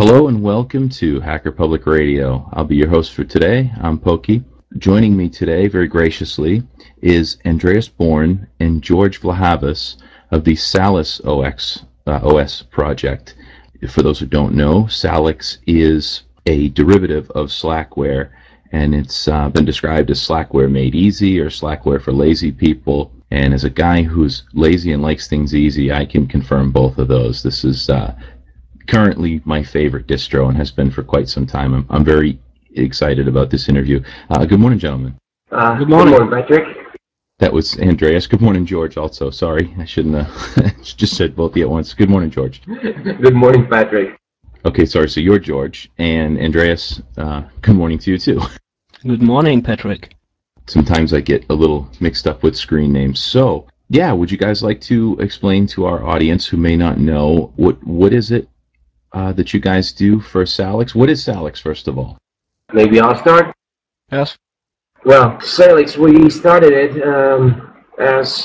Hello and welcome to Hacker Public Radio. I'll be your host for today. I'm Pokey. Joining me today, very graciously, is Andreas Bourne and George Vlahavas of the Salix OS project. For those who don't know, Salix is a derivative of Slackware, and it's been described as Slackware made easy or Slackware for lazy people. And as a guy who's lazy and likes things easy, I can confirm both of those. This is currently my favorite distro and has been for quite some time. I'm very excited about this interview. Good morning, gentlemen. Good morning. Good morning, Patrick. That was Andreas. Good morning, George, also. Sorry, I shouldn't have just said both of you at once. Good morning, George. Good morning, Patrick. Okay, sorry, so you're George. And Andreas, good morning to you, too. Good morning, Patrick. Sometimes I get a little mixed up with screen names. So, yeah, would you guys like to explain to our audience who may not know, what is it that you guys do for Salix? What is Salix, first of all? Maybe I'll start. Yes. Well, Salix, we started it as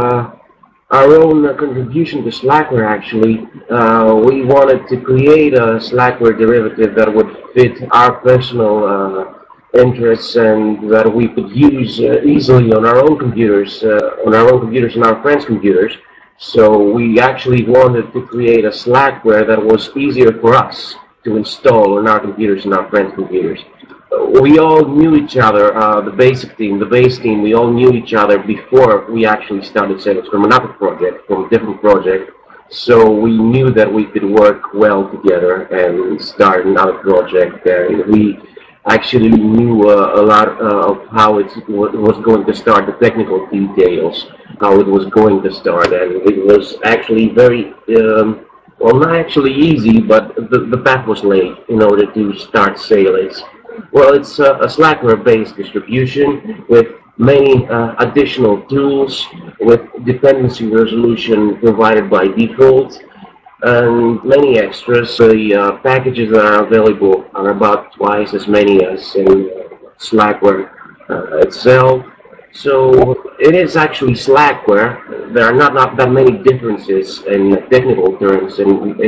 our own contribution to Slackware, actually. We wanted to create a Slackware derivative that would fit our personal interests and that we could use easily on our own computers, and our friends' computers. So we actually wanted to create a Slackware that was easier for us to install on our computers and our friends' computers. We all knew each other, the basic team, the base team, we all knew each other before we actually started Salix from another project, from a different project. So we knew that we could work well together and start another project. And we actually knew a lot of how it was going to start, the technical details, how it was going to start. And it was actually very, well, not actually easy, but the path was laid in order to start Salix. Well, it's a Slackware-based distribution with many additional tools, with dependency resolution provided by default, and many extras. The packages that are available are about twice as many as in Slackware itself. So it is actually Slackware. There are not that many differences in technical terms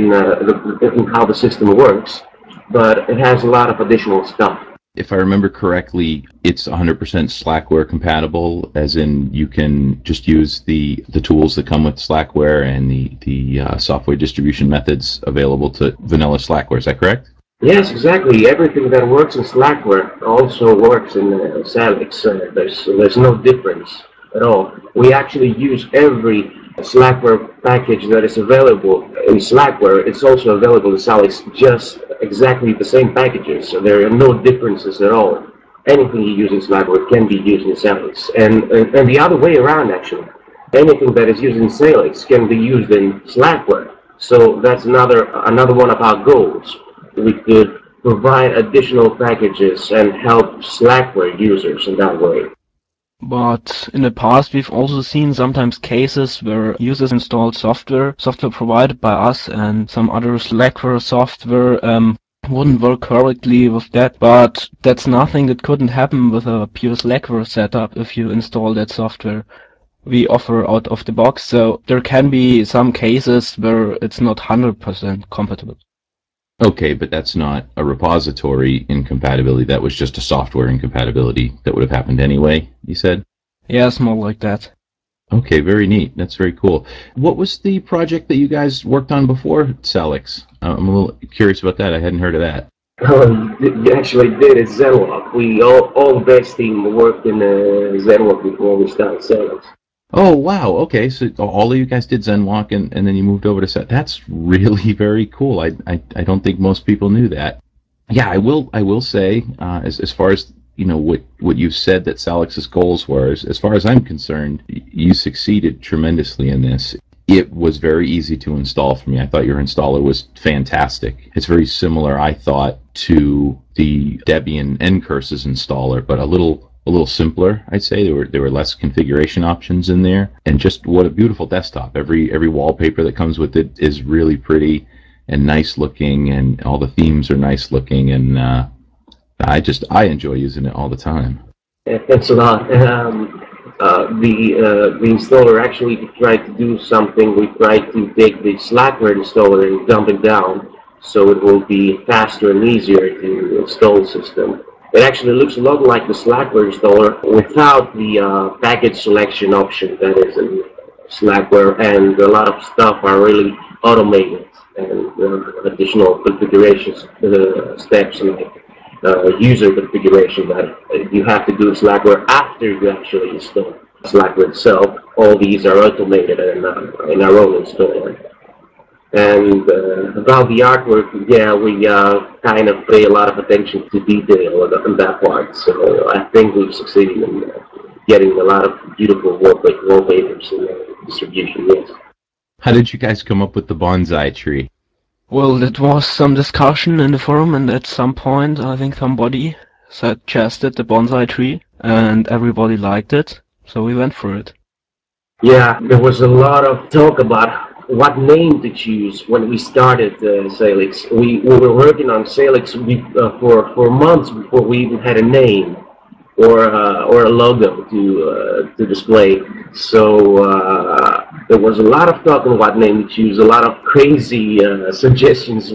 in how the system works, but it has a lot of additional stuff. If I remember correctly, it's 100% Slackware compatible, as in you can just use the tools that come with Slackware and the software distribution methods available to vanilla Slackware. Is that correct? Yes, exactly. Everything that works in Slackware also works in Salix. There's no difference at all. We actually use every Slackware package that is available in Slackware. It's also available in Salix, just exactly the same packages. So there are no differences at all. Anything you use in Slackware can be used in Salix. And the other way around, actually. Anything that is used in Salix can be used in Slackware. So that's another one of our goals. We could provide additional packages and help Slackware users in that way. But in the past, we've also seen sometimes cases where users installed software provided by us, and some other Slackware software wouldn't work correctly with that. But that's nothing that couldn't happen with a pure Slackware setup if you install that software we offer out of the box. So there can be some cases where it's not 100% compatible. Okay, but that's not a repository incompatibility. That was just a software incompatibility that would have happened anyway, you said? Yes, more like that. Okay, very neat. That's very cool. What was the project that you guys worked on before Salix? I'm a little curious about that. I hadn't heard of that. You actually did it, Zenwalk. We all the best team worked in Zenwalk before we started Salix. Oh, wow. Okay, so all of you guys did Zenwalk and then you moved over to Set. That's really very cool. I don't think most people knew that. Yeah, I will say, as far as what you said that Salix's goals were, as far as I'm concerned, you succeeded tremendously in this. It was very easy to install for me. I thought your installer was fantastic. It's very similar, I thought, to the Debian Ncurses installer, but a little simpler, I'd say. There were less configuration options in there, and just what a beautiful desktop. Every wallpaper that comes with it is really pretty and nice looking, and all the themes are nice looking, and I enjoy using it all the time. Yeah, thanks a lot. The installer actually tried to do something. We tried to take the Slackware installer and dump it down so it will be faster and easier to install the system. It actually looks a lot like the Slackware installer without the package selection option that is in Slackware, and a lot of stuff are really automated and additional configurations steps like user configuration that you have to do Slackware after you actually install Slackware itself. All these are automated in our own installer. And about the artwork, yeah, we kind of pay a lot of attention to detail on that part. So I think we've succeeded in getting a lot of beautiful wallpapers in the distribution. Yes. How did you guys come up with the bonsai tree? Well, it was some discussion in the forum, and at some point, I think somebody suggested the bonsai tree, and everybody liked it, so we went for it. Yeah, there was a lot of talk about what name to choose when we started Salix. We were working on Salix for months before we even had a name or a logo to display. So there was a lot of talk on what name to choose. A lot of crazy suggestions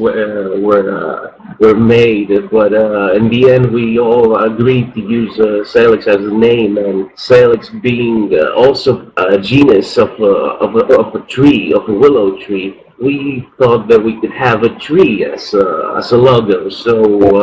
were made, but in the end, we all agreed to use Salix as a name, and Salix being also a genus of a tree, of a willow tree. We thought that we could have a tree as a logo, so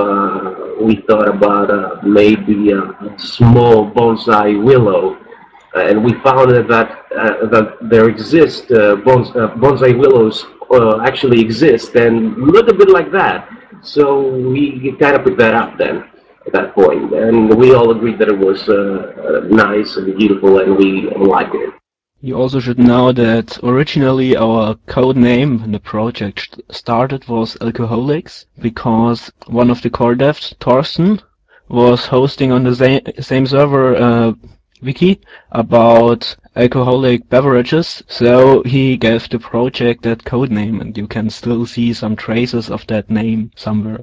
we thought about maybe a small bonsai willow, and we found that there exist bonsai willows actually exist and look a bit like that. So we kind of picked that up then at that point, and we all agreed that it was nice and beautiful, and we liked it. You also should know that originally our code name in the project started was Alcoholics, because one of the core devs, Thorsten, was hosting on the same server wiki about alcoholic beverages, so he gave the project that code name, and you can still see some traces of that name somewhere.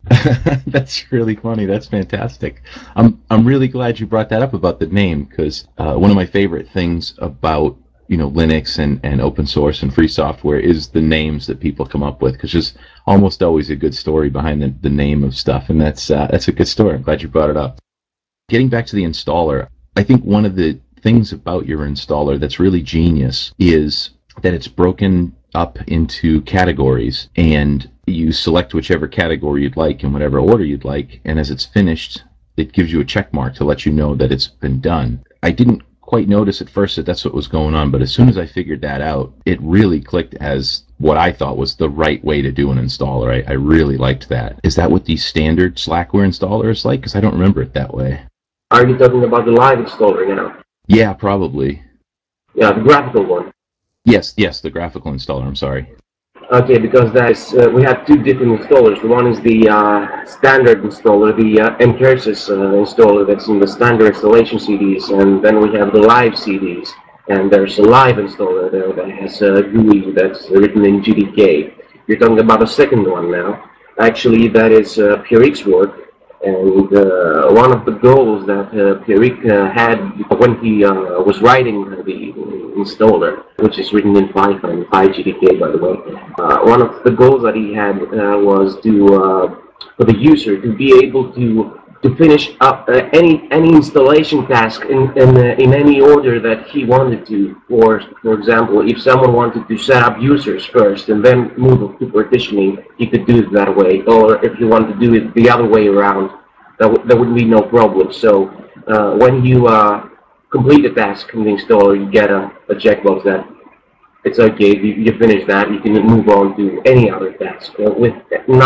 That's really funny. That's fantastic. I'm really glad you brought that up about the name because one of my favorite things about Linux and open source and free software is the names that people come up with because there's almost always a good story behind the name of stuff, and that's a good story. I'm glad you brought it up. Getting back to the installer, I think one of the things about your installer that's really genius is that it's broken up into categories, and you select whichever category you'd like in whatever order you'd like, and as it's finished, it gives you a check mark to let you know that it's been done. I didn't quite notice at first that that's what was going on, but as soon as I figured that out, it really clicked as what I thought was the right way to do an installer. I really liked that. Is that what the standard Slackware installer is like? Because I don't remember it that way. Are you talking about the live installer now? Yeah, probably. Yeah, the graphical one. Yes, the graphical installer, I'm sorry. Okay, because that's we have two different installers. The one is the standard installer, the Enkersis installer that's in the standard installation CDs, and then we have the live CDs. And there's a live installer there that has a GUI that's written in GDK. You're talking about the second one now. Actually, that is Pierrick's work. And one of the goals that Pierrick had when he was writing the installer, which is written in Python, PyGDK by the way, one of the goals that he had was to for the user to be able to finish up any installation task in any order that he wanted to. For example, if someone wanted to set up users first and then move to partitioning, he could do it that way. Or if you want to do it the other way around, that would be no problem. So when you complete a task in the installer, you get a checkbox that it's okay. You finish that, you can move on to any other task with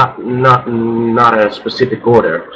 not a specific order.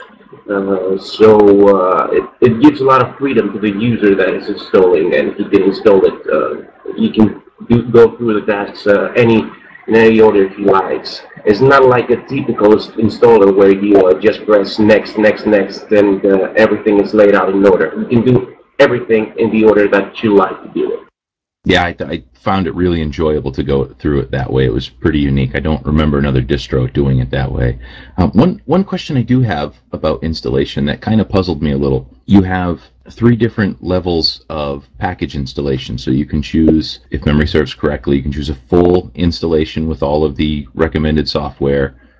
It gives a lot of freedom to the user that is installing, and he can install it. He can go through the tasks in any order he likes. It's not like a typical installer where you just press next, next, next, and everything is laid out in order. You can do everything in the order that you like to do it. Yeah, I found it really enjoyable to go through it that way. It was pretty unique. I don't remember another distro doing it that way. One question I do have about installation that kind of puzzled me a little. You have 3 different levels of package installation. So you can choose, if memory serves correctly, you can choose a full installation with all of the recommended software.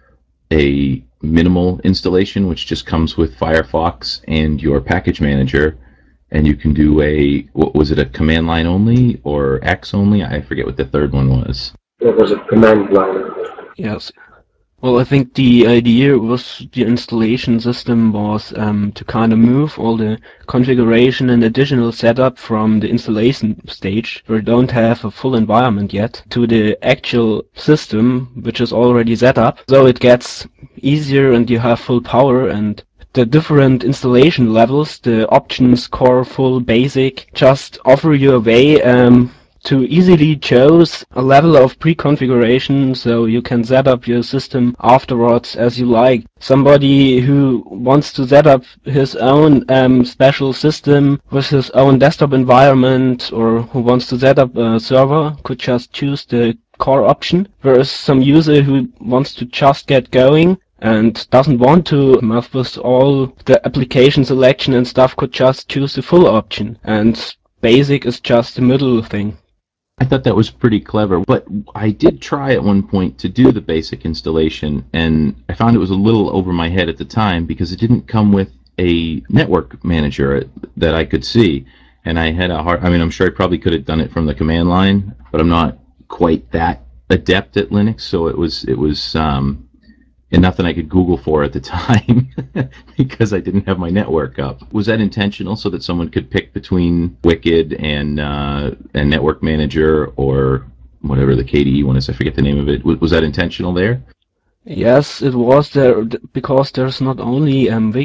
a minimal installation, which just comes with Firefox and your package manager, and you can do what was it, a command line only or X only? I forget what the third one was. It was a command line. Yes. Well, I think the idea was the installation system was to kind of move all the configuration and additional setup from the installation stage, where you don't have a full environment yet, to the actual system, which is already set up. So it gets easier and you have full power, and the different installation levels, the options, core, full, basic, just offer you a way to easily choose a level of pre-configuration so you can set up your system afterwards as you like. Somebody who wants to set up his own special system with his own desktop environment, or who wants to set up a server, could just choose the core option, whereas some user who wants to just get going and doesn't want to mess with all the application selection and stuff could just choose the full option, and basic is just the middle thing. I thought that was pretty clever, but I did try at one point to do the basic installation, and I found it was a little over my head at the time because it didn't come with a network manager that I could see. And I had a hard, I mean, I'm sure I probably could have done it from the command line, but I'm not quite that adept at Linux, so it was and nothing I could Google for at the time because I didn't have my network up. Was that intentional so that someone could pick between Wicked and Network Manager or whatever the KDE one is? I forget the name of it. Was that intentional there? Yes, it was there because there's not only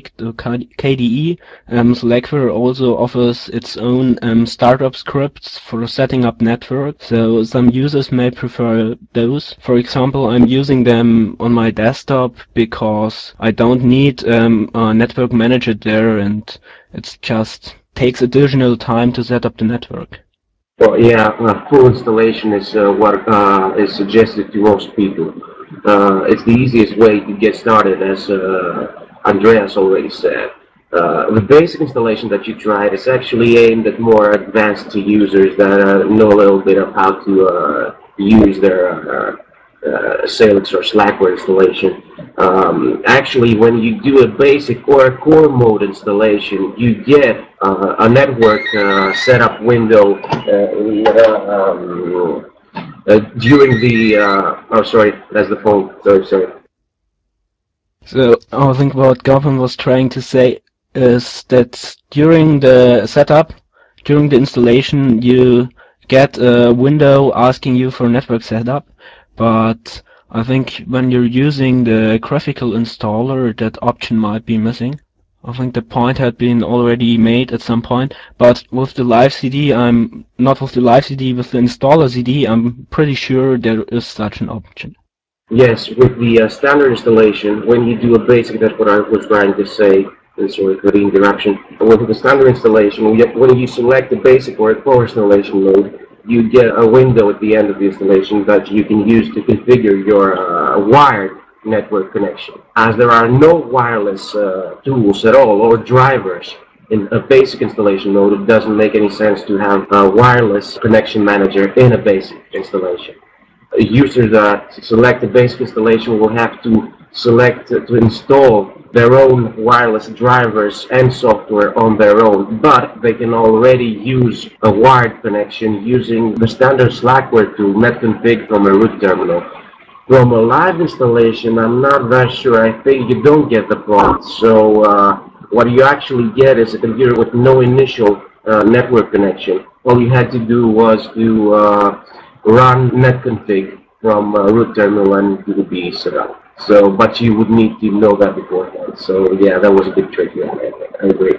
KDE, Slackware also offers its own startup scripts for setting up network. So some users may prefer those. For example, I'm using them on my desktop because I don't need a network manager there, and it's just takes additional time to set up the network. Well, yeah, full installation is what is suggested to most people. It's the easiest way to get started, as Andreas already said. The basic installation that you tried is actually aimed at more advanced users that know a little bit of how to use their Salix or Slackware installation. Actually, when you do a basic or a core mode installation, you get a network setup window during the. Oh, sorry, that's the phone. Sorry. So I think what Gautam was trying to say is that during the setup, during the installation, you get a window asking you for network setup, but I think when you're using the graphical installer, that option might be missing. I think the point had been already made at some point, but with the live CD, I'm not with the live CD, with the installer CD, I'm pretty sure there is such an option. Yes, with the standard installation, when you do a basic, that's what I was trying to say, and sorry for the interruption. With the standard installation, when you select the basic or a core installation mode, you get a window at the end of the installation that you can use to configure your wired network connection. As there are no wireless tools at all or drivers in a basic installation mode, it doesn't make any sense to have a wireless connection manager in a basic installation. Users that select the basic installation will have to select to install their own wireless drivers and software on their own, but they can already use a wired connection using the standard Slackware tool, netconfig, from a root terminal. From a live installation, I'm not that sure. I think you don't get the prompt. So what you actually get is a computer with no initial network connection. All you had to do was to run netconfig from root terminal and it would be set up. So, but you would need to know that beforehand. So yeah, that was a bit tricky. I agree.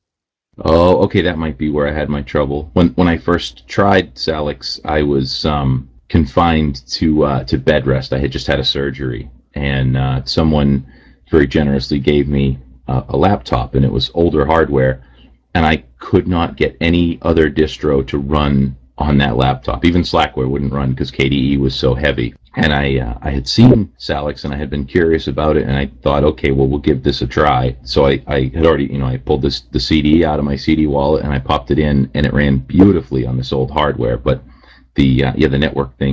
Oh, okay, that might be where I had my trouble. When I first tried Salix, I was confined to bed rest. I had just had a surgery, and someone very generously gave me a laptop, and it was older hardware, and I could not get any other distro to run on that laptop. Even Slackware wouldn't run because KDE was so heavy. And I had seen Salix and I had been curious about it, and I thought, okay, well, we'll give this a try. So I had already, I pulled the CD out of my CD wallet and I popped it in, and it ran beautifully on this old hardware. But the network thing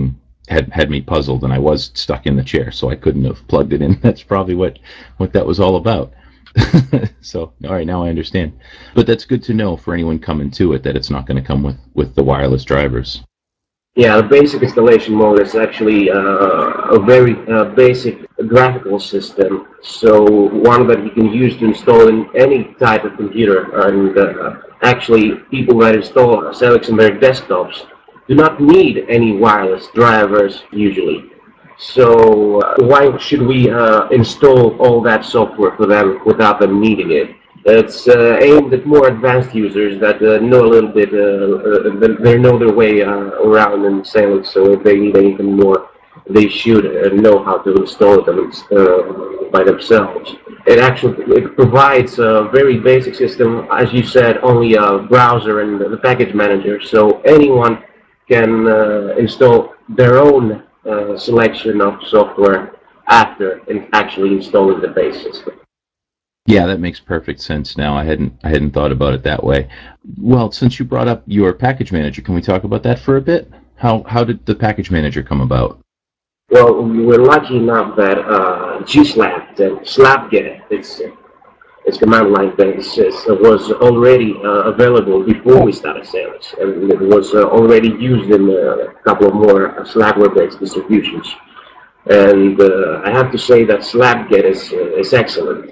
had me puzzled, and I was stuck in the chair, so I couldn't have plugged it in. That's probably what that was all about. So, all right, now I understand. But that's good to know for anyone coming to it that it's not going to come with the wireless drivers. Yeah, the basic installation mode is actually a very basic graphical system. So one that you can use to install in any type of computer. And actually, people that install Celix on their desktops do not need any wireless drivers usually. So why should we install all that software for them without them needing it? It's aimed at more advanced users that know a little bit, they know their way around in sales, so if they need anything more, they should know how to install them by themselves. It provides a very basic system, as you said, only a browser and the package manager, so anyone can install their own selection of software after actually installing the base system. Yeah, that makes perfect sense now. I hadn't thought about it that way. Well, since you brought up your package manager, can we talk about that for a bit? How did the package manager come about? Well, we were lucky enough that GSLAP and SlapGet, its command line basis, was already available before we started sales, and it was already used in a couple of more Slackware-based distributions. And I have to say that SlapGet is excellent.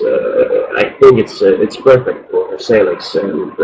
I think it's perfect for Salix, and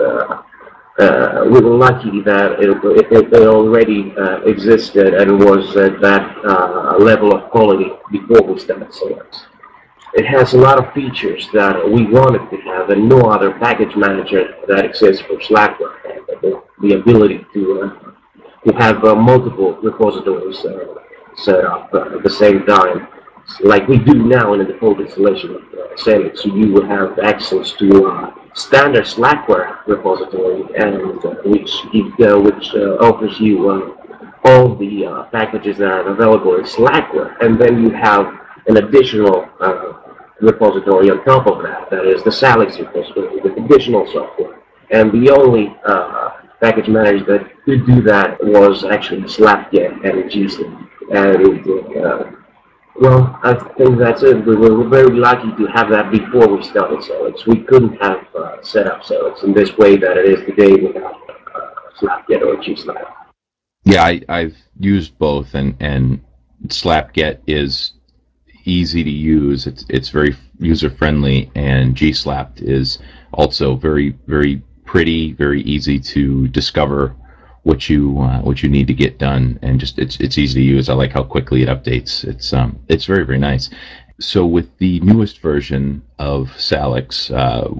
we were lucky that it already existed and was at that level of quality before we started Salix. It has a lot of features that we wanted to have, and no other package manager that exists for Slackware. The ability to have multiple repositories set up at the same time, like we do now in the default installation of Xenix. So you will have access to standard Slackware repository, and which offers you all the packages that are available in Slackware, and then you have an additional repository on top of that. That is the Salix repository with additional software. And the only package manager that could do that was actually SlapGet and GSLAP. And well, I think that's it. We were very lucky to have that before we started Celix. We couldn't have set up Celix in this way that it is today without SlapGet or GSLAP. Yeah, I've used both, and SlapGet is easy to use. It's very user friendly, and GSLAP is also very pretty, very easy to discover what you need to get done, and just it's easy to use. I like how quickly it updates. It's very nice. So with the newest version of Salix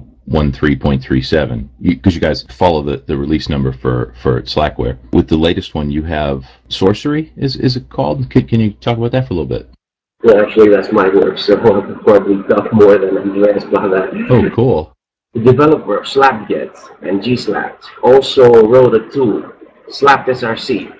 13.37, because you guys follow the release number for Slackware. With the latest one, you have Sorcery. Is it called? Can you talk about that for a little bit? Well, actually, that's my work, so I'll probably talk more than Andreas about that. Oh, cool. The developer of SlapGet and GSLAP also wrote a tool, SlapSRC.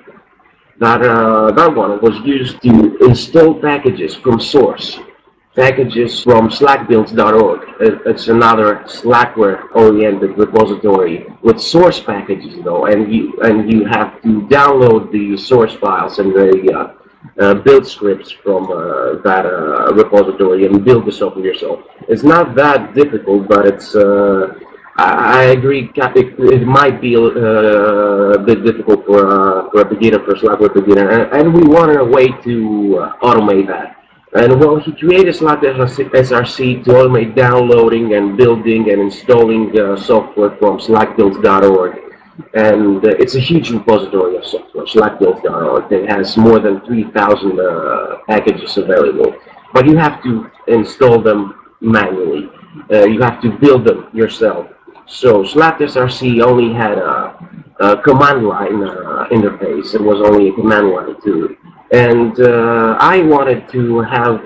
That one was used to install packages from source, packages from slackbuilds.org. It's another Slackware-oriented repository with source packages, though, and you have to download the source files and the build scripts from that repository and build the software yourself. It's not that difficult, but I agree. It might be a bit difficult for a beginner, for a Slackware beginner, and we wanted a way to automate that. And well, he created Slack SRC to automate downloading and building and installing software from slackbuilds.org. And it's a huge repository of software, slackbuilds.org. It has more than 3,000 packages available. But you have to install them manually. You have to build them yourself. So SlapSRC only had a command line interface. It was only a command line too. And I wanted to have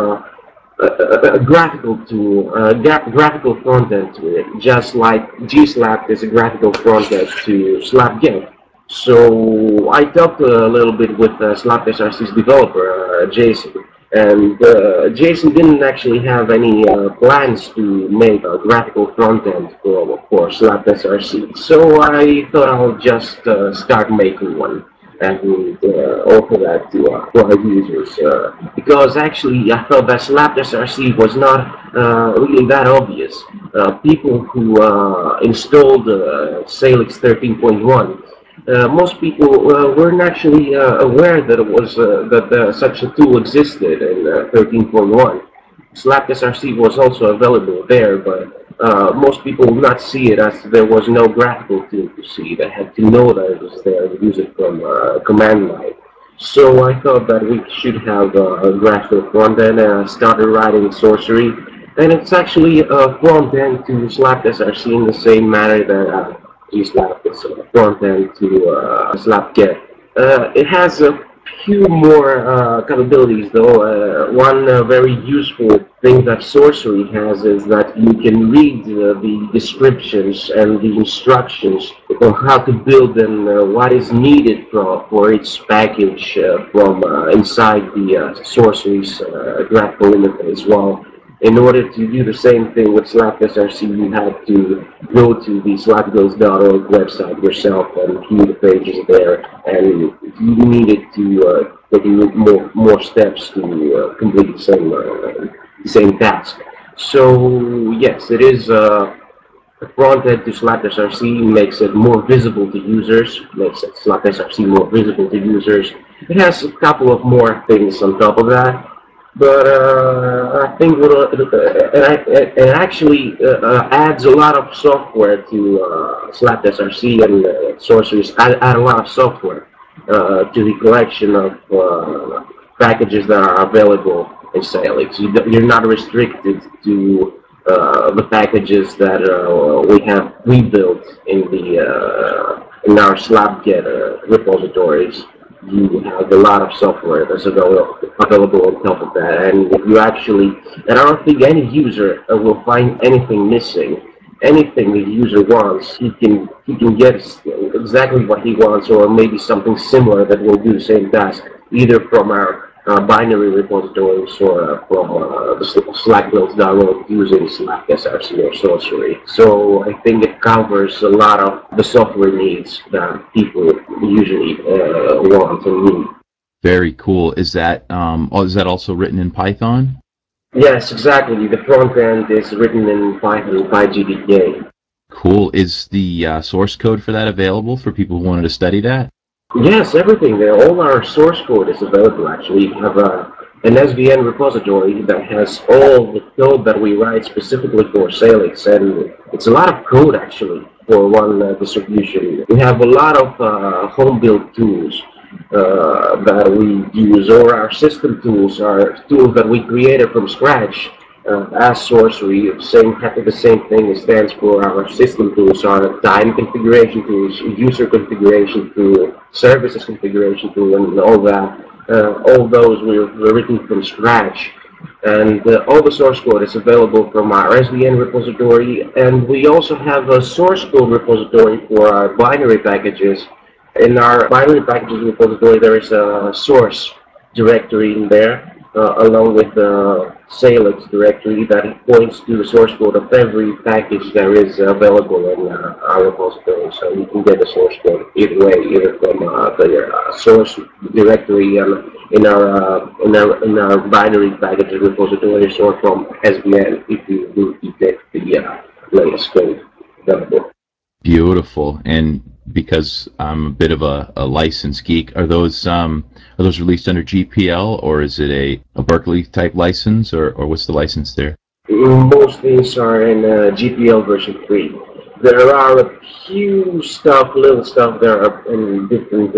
a graphical tool, graphical front end to it, just like GSLAP is a graphical front end to SlapGet. So I talked a little bit with SlapSRC's developer, Jason, and Jason didn't actually have any plans to make a graphical front end for SlapSRC. So I thought I'll just start making one. and offer that to our users. Because actually, I felt that Slapped SRC was not really that obvious. People who installed Salix 13.1, most people weren't actually aware that it was that such a tool existed in 13.1. Slack SRC was also available there, but most people would not see it as there was no graphical tool to see. They had to know that it was there and use it from command line. So I thought that we should have a graphical front end, and I started writing Sorcery. And it's actually a front end to Slack SRC in the same manner that G-Slap is a front end to SlapGet. It has a few more capabilities though. One very useful thing that Sorcery has is that you can read the descriptions and the instructions on how to build and what is needed for each package from inside the Sorcery's graphical interface. Well, in order to do the same thing with Slack SRC, you have to go to the slackbuilds.org website yourself and view the pages there. And you needed to take more steps to complete the same task. So yes, it is the front end to Slack SRC makes it more visible to users, makes it Slack SRC more visible to users. It has a couple of more things on top of that, but I think it actually adds a lot of software to Slack SRC and Sorcerers add a lot of software to the collection of packages that are available in Salix. You're not restricted to the packages that we have rebuilt in our SlapGet repositories. You have a lot of software that's available on top of that, and if you actually, and I don't think any user will find anything missing. Anything the user wants, he can get exactly what he wants, or maybe something similar that will do the same task, either from our binary repositories or from the Slack builds download using Slack SRC or Sorcery. So I think it covers a lot of the software needs that people usually want and need. Very cool. Is that also written in Python? Yes, exactly. The front end is written in Python by GDK. Cool. Is the source code for that available for people who wanted to study that? Yes, everything there. All our source code is available actually. We have an SVN repository that has all the code that we write specifically for Salix, and it's a lot of code actually for one distribution. We have a lot of home-built tools that we use, or our system tools are tools that we created from scratch as Sorcery. The same thing. It stands for our system tools are time configuration tools, user configuration tool, services configuration tool, and all that. All those were written from scratch. And all the source code is available from our SVN repository, and we also have a source code repository for our binary packages. In our binary packages repository, there is a source directory in there, along with the Salix directory that points to the source code of every package there is available in our repository. So you can get the source code either way, either from the source directory in our binary packages repositories, or from SVN if you do get the latest code available. Beautiful. And because I'm a bit of a license geek, are those released under GPL, or is it a Berkeley type license, or what's the license there? Most things are in GPL version 3. There are a few little stuff there are in different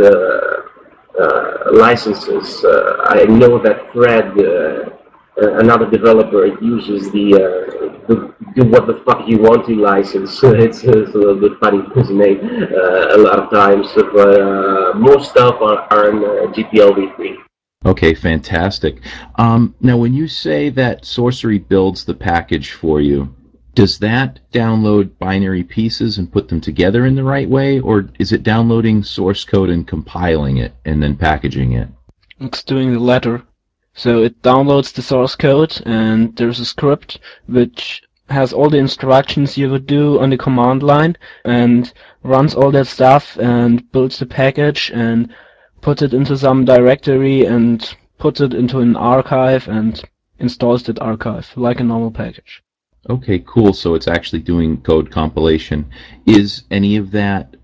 licenses. I know that Fred, another developer, uses the do what the fuck you want to license. It's a little bit funny his name a lot of times, but most stuff are in GPL v3. Okay, fantastic. Now, when you say that Sorcery builds the package for you, does that download binary pieces and put them together in the right way, or is it downloading source code and compiling it and then packaging it? It's doing the latter. So it downloads the source code, and there's a script which has all the instructions you would do on the command line, and runs all that stuff and builds the package. And put it into some directory and puts it into an archive and installs that archive like a normal package. Okay, cool. So it's actually doing code compilation. Is any of that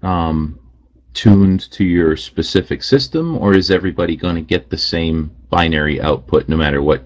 tuned to your specific system, or is everybody going to get the same binary output no matter what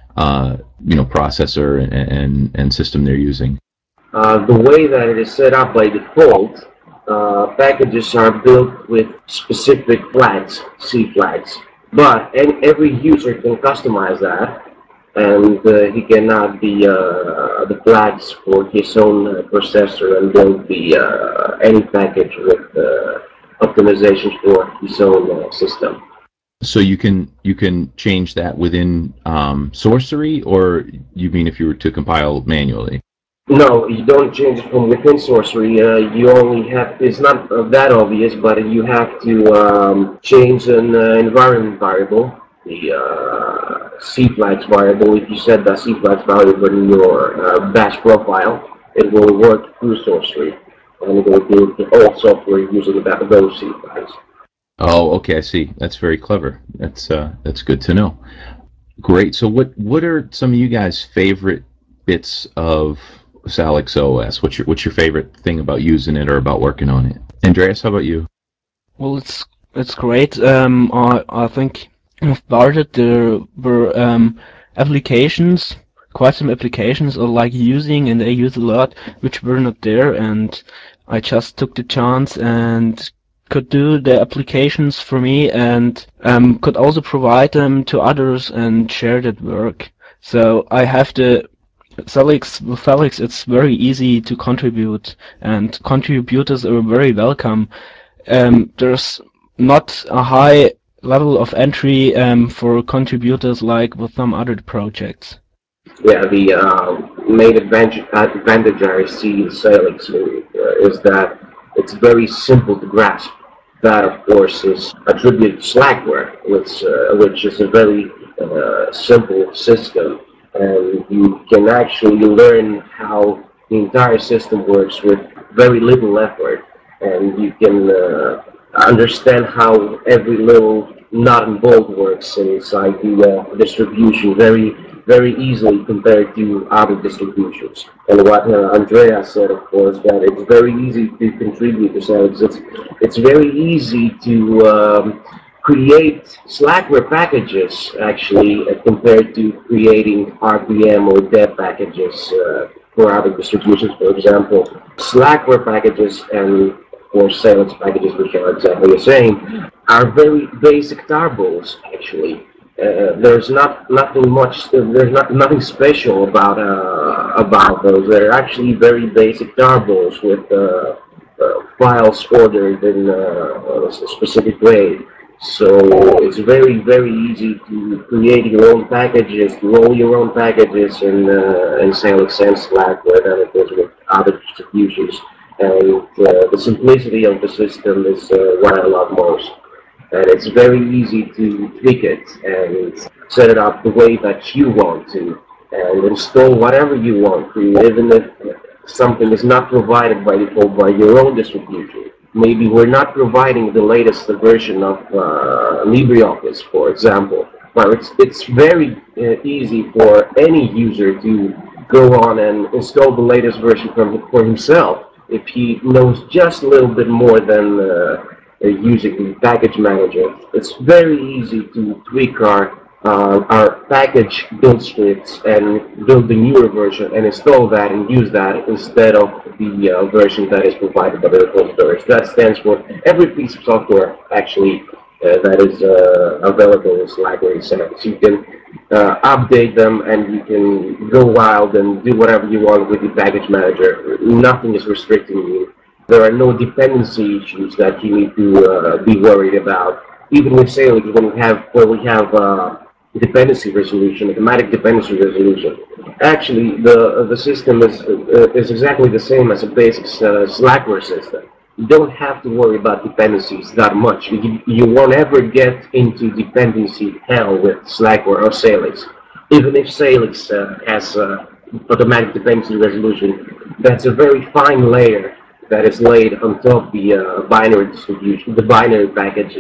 processor and system they're using? The way that it is set up by default, packages are built with specific flags, C flags. But every user can customize that, and he can add the flags for his own processor and build any package with optimizations for his own system. So you can change that within Sorcery, or you mean if you were to compile manually? No, you don't change it from within Sorcery. You only have, it's not that obvious, but you have to change an environment variable, the cflags variable. If you set that cflags variable in your bash profile, it will work through Sorcery, and it will do all software using those cflags. Oh, okay, I see. That's very clever. That's good to know. Great. So what are some of you guys' favorite bits of Salix OS? What's your favorite thing about using it or about working on it? Andreas, how about you? Well, it's great. I think with Bardet there were applications, quite some applications I like using and I use a lot, which were not there, and I just took the chance and could do the applications for me and could also provide them to others and share that work. So I have the Felix, with Felix, it's very easy to contribute, and contributors are very welcome. There's not a high level of entry for contributors like with some other projects. Yeah, the main advantage I see in Salix is that it's very simple to grasp. That, of course, is attributed to Slackware, which is a very simple system, and you can actually learn how the entire system works with very little effort, and you can understand how every little nut and bolt works inside the distribution very easily compared to other distributions. And what Andrea said, of course, that it's very easy to contribute to Salix. It's very easy to create Slackware packages, actually, compared to creating RPM or dev packages for other distributions. For example, Slackware packages and or Salix packages, which are exactly the same, are very basic tarballs, actually. There's not nothing much. There's not nothing special about those. They're actually very basic tarballs with files ordered in a specific way. So it's very easy to create your own packages, to roll your own packages in Salix and Slackware than it is with other distributions. And the simplicity of the system is what I love most. And it's very easy to tweak it and set it up the way that you want to, and install whatever you want to, even if something is not provided by default by your own distribution. Maybe we're not providing the latest version of LibreOffice, for example, but it's very easy for any user to go on and install the latest version for himself if he knows just a little bit more than using the package manager. It's very easy to tweak our package build scripts and build the newer version and install that and use that instead of the version that is provided by the repositories. That stands for every piece of software actually that is available in Slackware Salix. You can update them and you can go wild and do whatever you want with the package manager. Nothing is restricting you. There are no dependency issues that you need to be worried about. Even with Salix, when we have dependency resolution, automatic dependency resolution. Actually, the system is exactly the same as a basic Slackware system. You don't have to worry about dependencies that much. You won't ever get into dependency hell with Slackware or Salix. Even if Salix has automatic dependency resolution, that's a very fine layer that is laid on top of the binary distribution, the binary packages,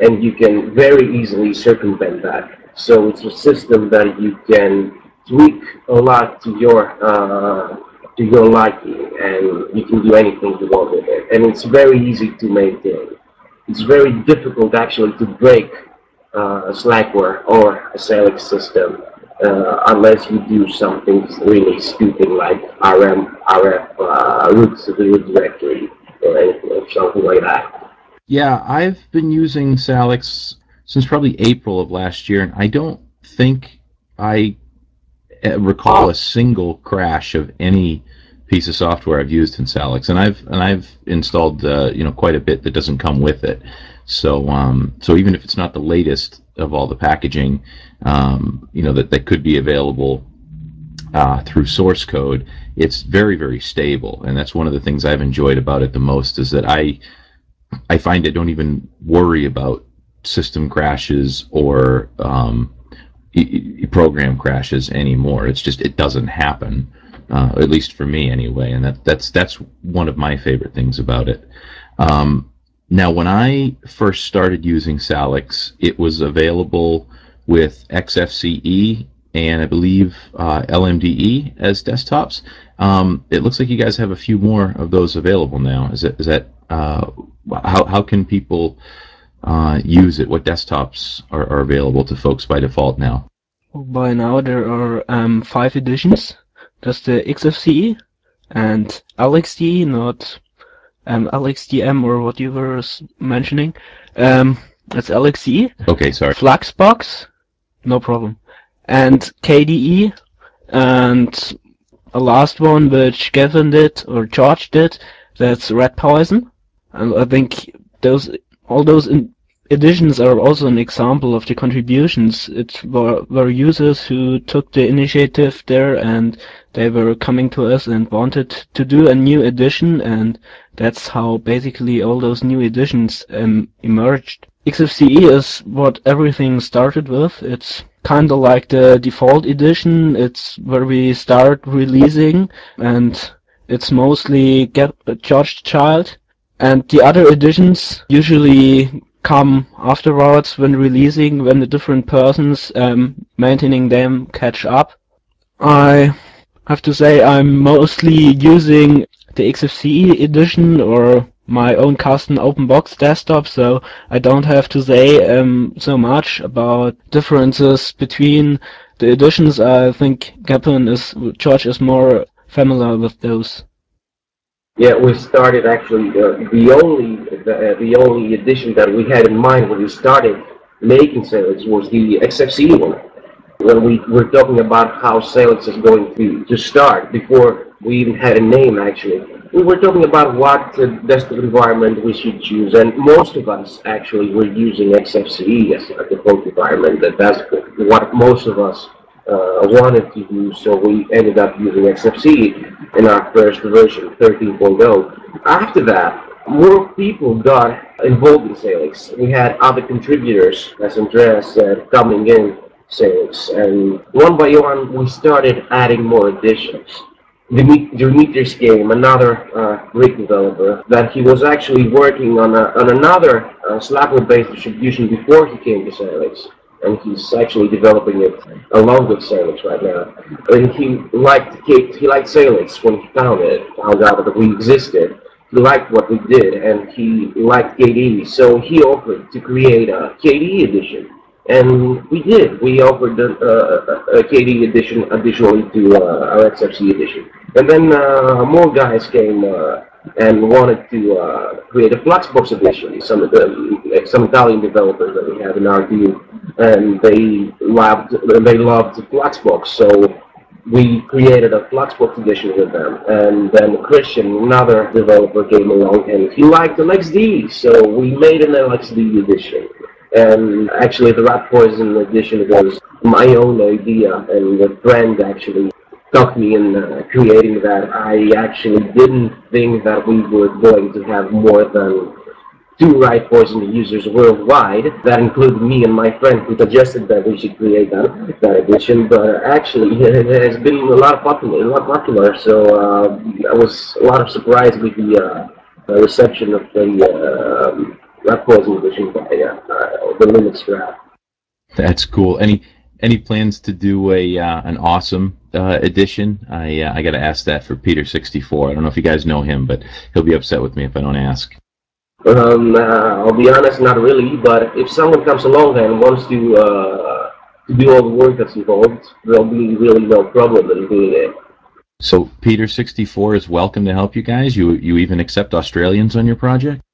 and you can very easily circumvent that. So it's a system that you can tweak a lot to your liking, and you can do anything you want with it. And it's very easy to maintain. It's very difficult actually to break a Slackware or a Salix system unless you do something really stupid like RF roots of the root directory or anything or something like that. Yeah, I've been using Salix since probably April of last year, and I don't think I recall a single crash of any piece of software I've used in Salix, and I've installed quite a bit that doesn't come with it. So even if it's not the latest of all the packaging, that could be available through source code, it's very stable, and that's one of the things I've enjoyed about it the most is that I find I don't even worry about system crashes or program crashes anymore. It's just it doesn't happen, at least for me anyway, and that's one of my favorite things about it. Now, when I first started using Salix, it was available with XFCE and I believe LMDE as desktops. It looks like you guys have a few more of those available now. How can people use it? What desktops are available to folks by default now? By now there are 5 editions. There's the XFCE and LXDE, not LXDM or what you were mentioning. That's LXDE. Okay, sorry. Fluxbox, no problem. And KDE, and a last one which Gavin did or George did, that's Red Poison. And I think all those editions are also an example of the contributions. It were users who took the initiative there, and they were coming to us and wanted to do a new edition, and that's how basically all those new editions emerged. XFCE is what everything started with. It's kind of like the default edition. It's where we start releasing, and it's mostly George Child. And the other editions usually come afterwards when releasing, when the different persons maintaining them catch up. I have to say I'm mostly using the XFCE edition or my own custom open box desktop, so I don't have to say so much about differences between the editions. I think George is more familiar with those. Yeah, we started actually the only edition that we had in mind when we started making Salix was the XFCE one. When we were talking about how Salix is going to start before we even had a name actually. We were talking about what desktop environment we should choose, and most of us actually were using XFCE as a default environment. That's what most of us wanted to use, so we ended up using XFCE in our first version, 13.0. After that, more people got involved in Salix. We had other contributors, as Andreas said, coming in Salix, and one by one we started adding more additions. Dimitri's game, another Greek developer, that he was actually working on another Slackware-based distribution before he came to Salix, and he's actually developing it along with Salix right now. And he liked Salix when he found out that we existed. He liked what we did, and he liked KDE, so he offered to create a KDE edition. And we did. We offered a KDE edition additionally to our XFC edition. And then more guys came and wanted to create a Fluxbox edition. Some Italian developers that we have in our team, and they loved Fluxbox. So we created a Fluxbox edition with them. And then Christian, another developer, came along and he liked LXD, so we made an LXD edition. And actually, the Rat Poison edition was my own idea, and a friend actually talked me in creating that. I actually didn't think that we were going to have more than 2 Rat Poison users worldwide. That included me and my friend who suggested that we should create that edition. But actually, it has been a lot popular. So I was a lot of surprise with the reception of not causing vision by the Linux graph. That's cool. Any plans to do a an awesome edition? I got to ask that for Peter64. I don't know if you guys know him, but he'll be upset with me if I don't ask. I'll be honest, not really. But if someone comes along and wants to do all the work that's involved, there'll be really no problem in doing it. So Peter64 is welcome to help you guys. You even accept Australians on your project?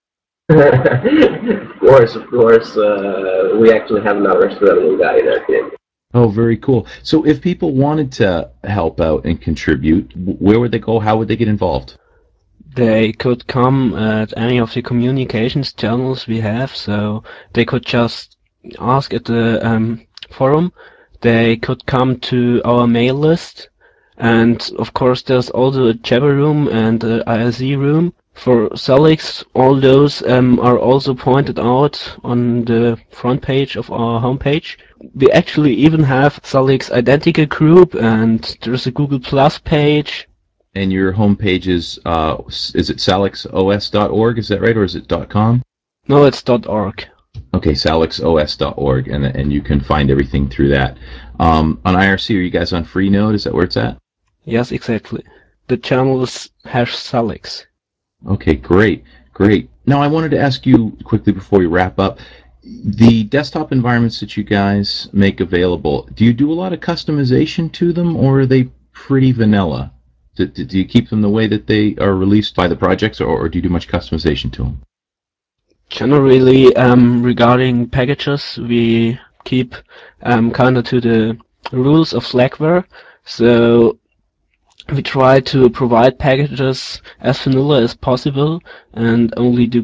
Of course. We actually have another Australian guy in our team. Oh, very cool. So if people wanted to help out and contribute, where would they go? How would they get involved? They could come at any of the communications channels we have, so they could just ask at the forum. They could come to our mail list, and of course there's also a Jabber room and a IRC room. For Salix, all those are also pointed out on the front page of our homepage. We actually even have Salix Identical Group, and there's a Google Plus page. And your homepage is it salixos.org? Is that right, or is it .com? No, it's .org. Okay, salixos.org, and you can find everything through that. On IRC, are you guys on Freenode? Is that where it's at? Yes, exactly. The channel is #Salix. Okay, great, great. Now, I wanted to ask you quickly before we wrap up, the desktop environments that you guys make available, do you do a lot of customization to them, or are they pretty vanilla? Do you keep them the way that they are released by the projects, or do you do much customization to them? Generally, regarding packages, we keep kind of to the rules of Slackware. So we try to provide packages as vanilla as possible and only do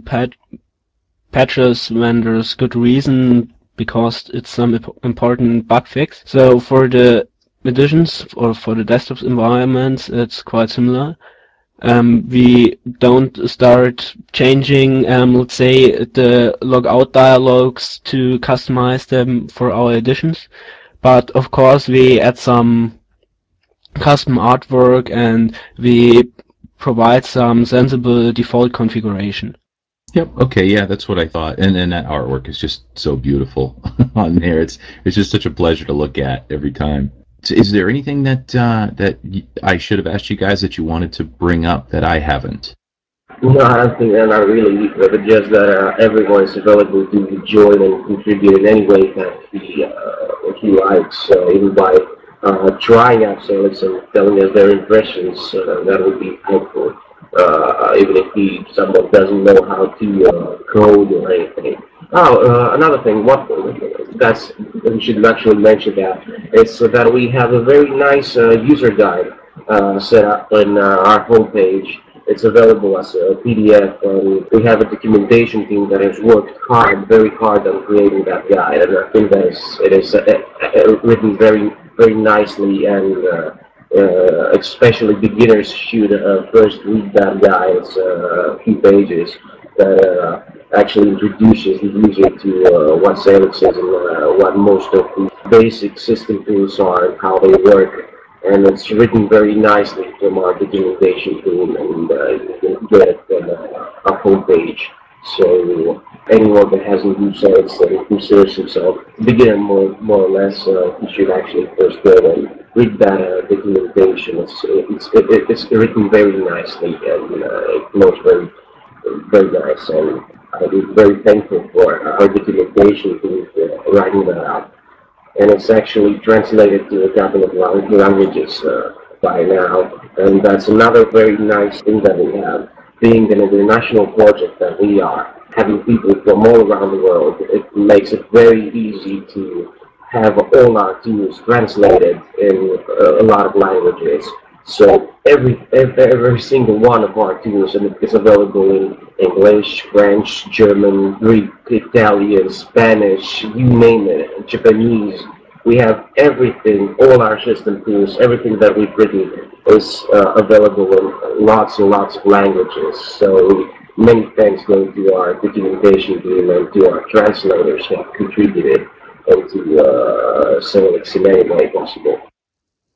patches when there's good reason because it's some important bug fix. So for the editions or for the desktop environments, it's quite similar. We don't start changing, let's say, the logout dialogues to customize them for our editions. But of course, we add some custom artwork and we provide some sensible default configuration. Yep. Okay. Yeah, that's what I thought. And that artwork is just so beautiful on there. It's just such a pleasure to look at every time. So is there anything I should have asked you guys that you wanted to bring up that I haven't? No, I don't think they're not really, but just that everyone is available to join and contribute in any way that he likes, even by trying out Solix and telling us their impressions. That would be helpful, even if someone doesn't know how to code or anything. Oh, another thing, we should actually mention that is that we have a very nice user guide set up on our homepage. It's available as a PDF, and we have a documentation team that has worked hard, very hard on creating that guide. And I think that it is written very, very nicely, and especially beginners should first read that guide. It's a few pages that actually introduces the user to what Salix is and what most of the basic system tools are and how they work, and it's written very nicely from our documentation tool, and you can get it from our homepage. So anyone that hasn't used Salix and considers himself a beginner more or less, he should actually first go and read that documentation. It's written very nicely, and it looks very nice, and I'm very thankful for our documentation team for writing that out, and it's actually translated to a couple of languages by now. And that's another very nice thing that we have. Being an international project that we are, having people from all around the world, it makes it very easy to have all our tools translated in a lot of languages. So every single one of our tools is available in English, French, German, Greek, Italian, Spanish, you name it, Japanese. We have everything, all our system tools, everything that we've written is available in lots and lots of languages. So many thanks go to our documentation team and to our translators who have contributed into Salix in any way possible.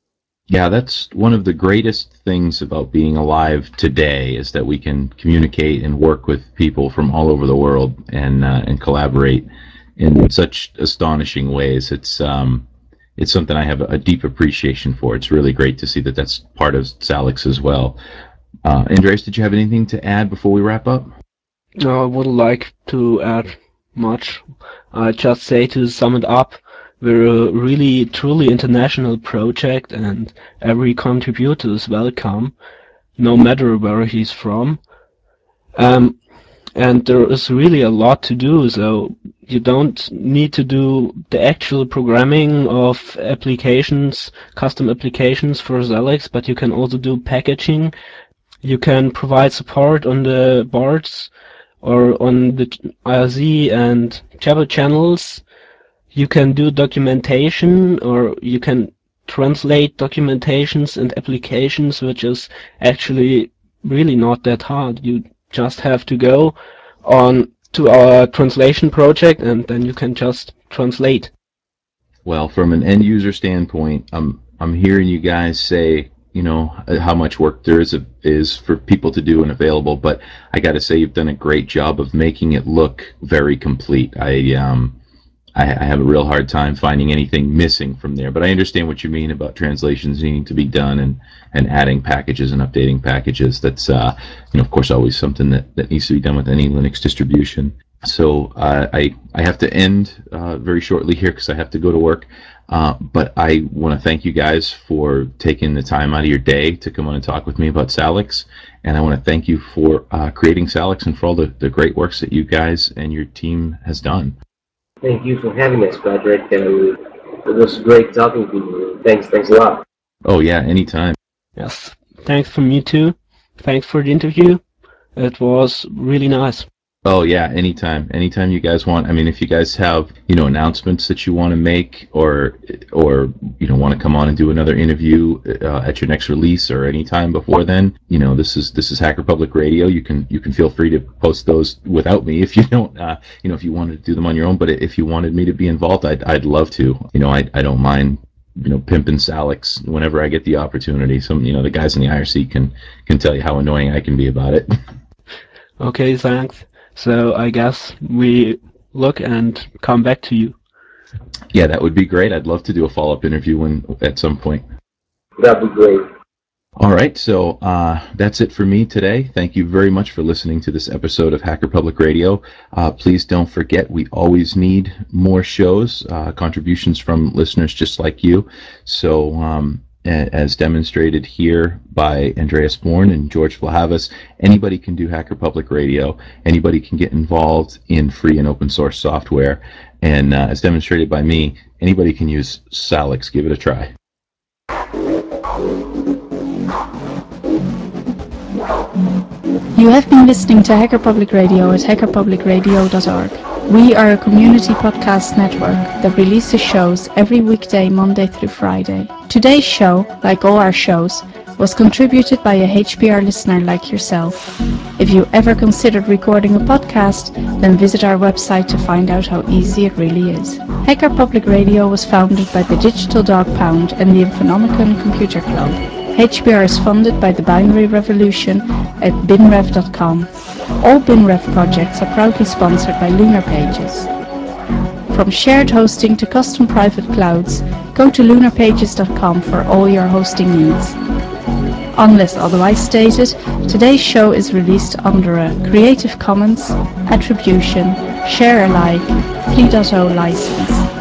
Yeah, that's one of the greatest things about being alive today is that we can communicate and work with people from all over the world and collaborate in such astonishing ways. It's something I have a deep appreciation for. It's really great to see that that's part of Salix as well. Andreas, did you have anything to add before we wrap up? No, I wouldn't like to add much. I just say to sum it up, we're a really truly international project and every contributor is welcome, no matter where he's from. Um, and there is really a lot to do, so you don't need to do the actual programming of applications, custom applications for Xelix, but you can also do packaging. You can provide support on the boards or on the IRC and Java channels. You can do documentation, or you can translate documentations and applications, which is actually really not that hard. You just have to go on to our translation project and then you can just translate. Well, from an end user standpoint, I'm hearing you guys say, how much work there is for people to do and available, but I got to say you've done a great job of making it look very complete. I have a real hard time finding anything missing from there, but I understand what you mean about translations needing to be done and adding packages and updating packages. That's of course always something that needs to be done with any Linux distribution. So I have to end very shortly here because I have to go to work. But I want to thank you guys for taking the time out of your day to come on and talk with me about Salix. And I want to thank you for creating Salix and for all the great works that you guys and your team has done. Thank you for having us, Patrick. And it was great talking to you. Thanks a lot. Oh yeah, anytime. Yes, thanks from me too. Thanks for the interview. It was really nice. Oh yeah, anytime you guys want. I mean, if you guys have announcements that you want to make, or want to come on and do another interview at your next release or anytime before then, this is Hacker Public Radio. You can feel free to post those without me if you don't if you wanted to do them on your own. But if you wanted me to be involved, I'd love to. I don't mind pimping Salix whenever I get the opportunity. Some the guys in the IRC can tell you how annoying I can be about it. Okay, thanks. So I guess we look and come back to you. Yeah, that would be great. I'd love to do a follow-up interview at some point. That'd be great. All right, so that's it for me today. Thank you very much for listening to this episode of Hacker Public Radio. Please don't forget, we always need more shows, contributions from listeners just like you. So as demonstrated here by Andreas Born and George Flahavas, anybody can do Hacker Public Radio. Anybody can get involved in free and open source software. And as demonstrated by me, anybody can use Salix. Give it a try. You have been listening to Hacker Public Radio at hackerpublicradio.org. We are a community podcast network that releases shows every weekday, Monday through Friday. Today's show, like all our shows, was contributed by a HPR listener like yourself. If you ever considered recording a podcast, then visit our website to find out how easy it really is. Hacker Public Radio was founded by the Digital Dog Pound and the Infonomicon Computer Club. HPR is funded by the Binary Revolution at binrev.com. All BinRev projects are proudly sponsored by Lunar Pages. From shared hosting to custom private clouds, go to lunarpages.com for all your hosting needs. Unless otherwise stated, today's show is released under a Creative Commons Attribution Share Alike 3.0 license.